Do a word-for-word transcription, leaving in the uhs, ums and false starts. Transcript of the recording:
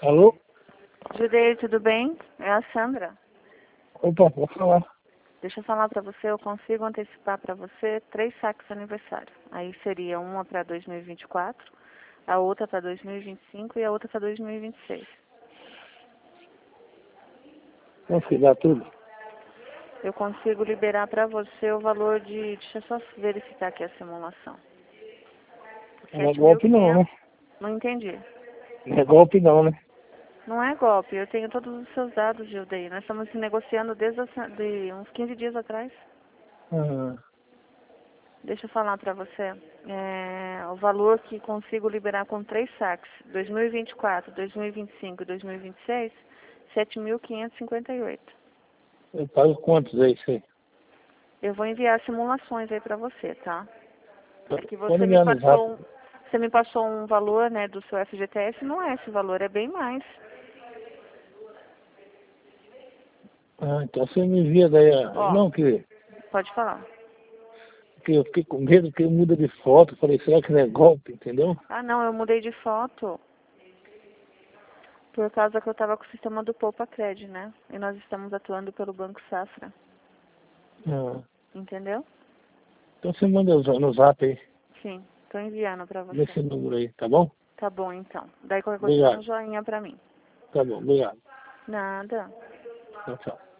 Alô? Judei, tudo bem? É a Sandra. Opa, vou falar. Deixa eu falar para você, eu consigo antecipar para você três saques aniversário. Aí seria uma para dois mil e vinte e quatro, a outra para dois mil e vinte e cinco e a outra para dois mil e vinte e seis. Vamos dar tudo? Eu consigo liberar para você o valor de... Deixa eu só verificar aqui a simulação. Não é golpe não, né? Não entendi. Não é golpe não, né? Não é golpe, eu tenho todos os seus dados, Gildei. Nós estamos negociando desde a, de uns quinze dias atrás. Ah, Deixa eu falar para você. É, o valor que consigo liberar com três saques, dois mil e vinte e quatro, dois mil e vinte e cinco e dois mil e vinte e seis, sete mil quinhentos e cinquenta e oito. eu pago quantos aí, isso aí? Eu vou enviar simulações aí para você, tá? É que Pode você me enviar no zap. passou um, você me passou um valor, né, do seu F G T S, não é esse valor, é bem mais. Ah, então você me envia daí. a- Ó, Não, que, pode falar. que eu fiquei com medo que muda de foto. Falei, será que não é golpe, entendeu? Ah, não, eu mudei de foto por causa que eu estava com o sistema do Poupa Cred, né? E nós estamos atuando pelo Banco Safra, Ah, entendeu? então você manda no no zap aí, Sim, tô enviando para você. nesse número aí, tá bom? Tá bom, então. Daí qualquer coisa dá um Obrigado. joinha pra mim. Tá bom, obrigado. Nada. Tchau, tchau.